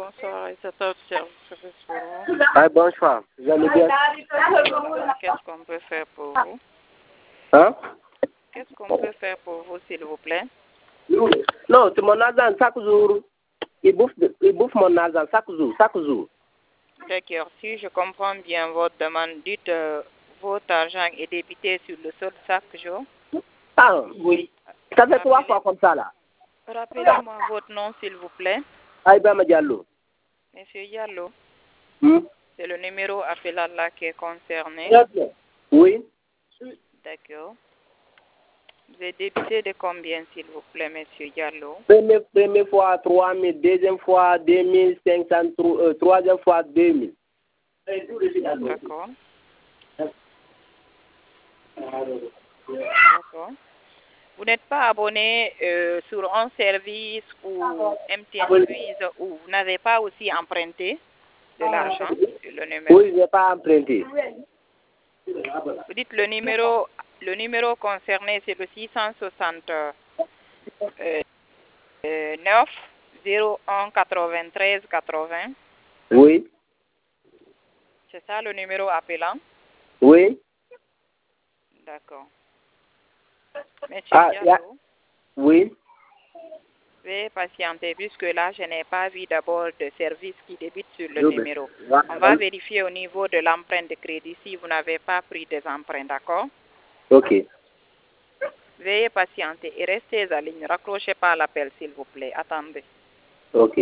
bonsoir, et c'est un service pour vous. Ah, bonsoir, vous allez bien? Qu'est-ce qu'on peut faire pour vous? Hein? Qu'est-ce qu'on peut faire pour vous, s'il vous plaît? Non, c'est mon argent chaque jour. Il bouffe mon argent chaque jour, chaque jour. D'accord, si je comprends bien votre demande, dites votre argent est débité sur le sol chaque jour. Ah, oui. Ça fait 3 fois comme ça, là. Rappelez-moi votre nom, s'il vous plaît. Aïbama Diallo. Monsieur Diallo, Hmm? c'est le numéro appelant là qui est concerné. Oui. D'accord. Vous êtes débité de combien, s'il vous plaît, monsieur Diallo? Première fois 3 000, deuxième fois 2 500, troisième fois 2 000. D'accord. D'accord. Vous n'êtes pas abonné sur un service ou MTN Suisse ou vous n'avez pas aussi emprunté de l'argent sur le numéro? Oui, je n'ai pas emprunté. Vous dites le numéro concerné, c'est le 669 01 93 80. Oui. C'est ça le numéro appelant? Oui. D'accord. Monsieur Diallo, oui. veuillez patienter puisque là, je n'ai pas vu d'abord de service qui débute sur le numéro. On va vérifier au niveau de l'empreinte de crédit si vous n'avez pas pris des emprunts, d'accord? Ok. Veuillez patienter et restez à ligne. Ne raccrochez pas l'appel, s'il vous plaît. Attendez. Ok.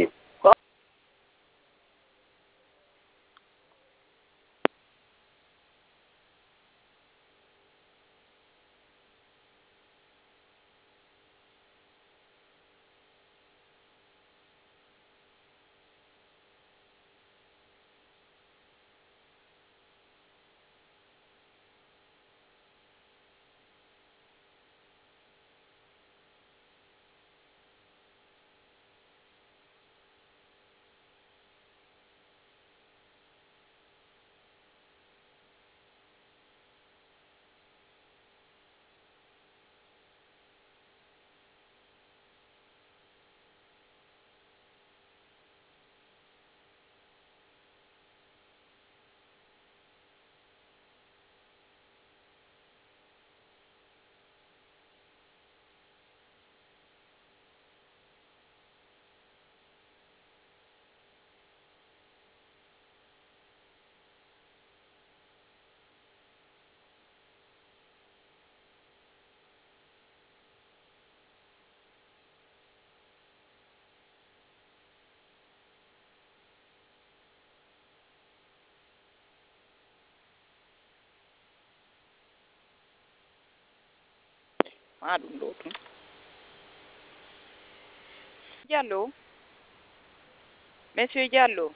Diallo. Monsieur Diallo.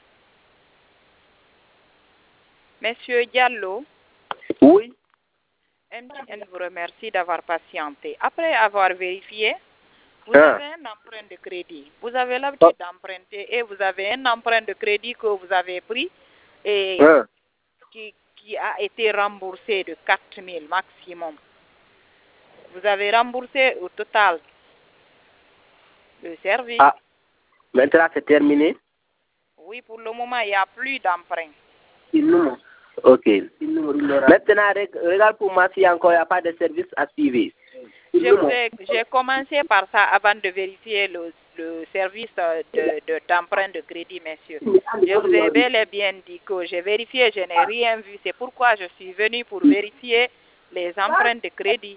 Monsieur Diallo. Oui. MTN vous remercie d'avoir patienté. Après avoir vérifié, vous avez un emprunt de crédit. Vous avez l'habitude d'emprunter et vous avez un emprunt de crédit que vous avez pris et qui a été remboursé de 4 000 maximum. Vous avez remboursé au total le service. Ah, maintenant c'est terminé? Oui, pour le moment, il n'y a plus d'emprunt. Ok. Maintenant, regarde pour moi s'il y a encore pas de service activé. J'ai commencé par ça avant de vérifier le service d'emprunt de crédit, messieurs. Je vous ai bel et bien dit que j'ai vérifié, je n'ai rien vu. C'est pourquoi je suis venu pour vérifier les emprunts de crédit.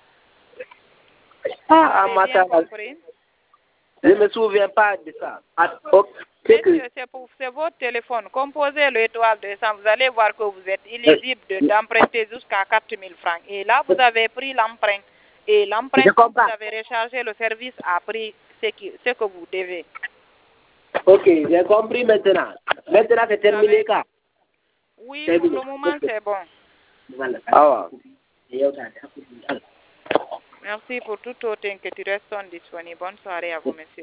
Ah, vous avez bien compris? Je ne me souviens pas de ça. Monsieur, c'est votre téléphone. Composez l'étoile 200. Vous allez voir que vous êtes éligible d'emprunter jusqu'à 4 000 francs. Et là, vous avez pris l'emprunt. Et l'emprunt, vous avez rechargé le service a pris ce que vous devez. Ok, j'ai compris maintenant. Maintenant, c'est terminé, quoi. Oui, pour le moment, c'est bon. Ah, Merci pour toute autre inquiétude. Restons disponibles. Bonne soirée à vous, monsieur.